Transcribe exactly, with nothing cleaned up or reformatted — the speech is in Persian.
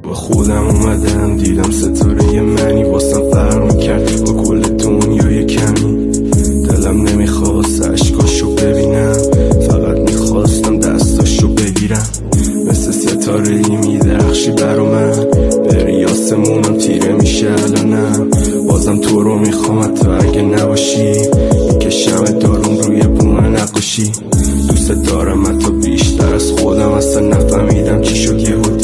با خودم اومدم دیدم ستاره یه منی واسم فرق میکرد با کل دنیای کمی. دلم نمیخواست عشقاشو ببینم، فقط میخواستم دستاشو بگیرم. مثل ستاره ای میدرخشی برا من، بری آسمونم تیره میشه الانم. بازم تو رو میخوام حتی اگه نباشی، میکشم دارم روی بوم نقاشی. دوست دارم حتی بیشتر از خودم، اصلا نفهمیدم چی شد یهو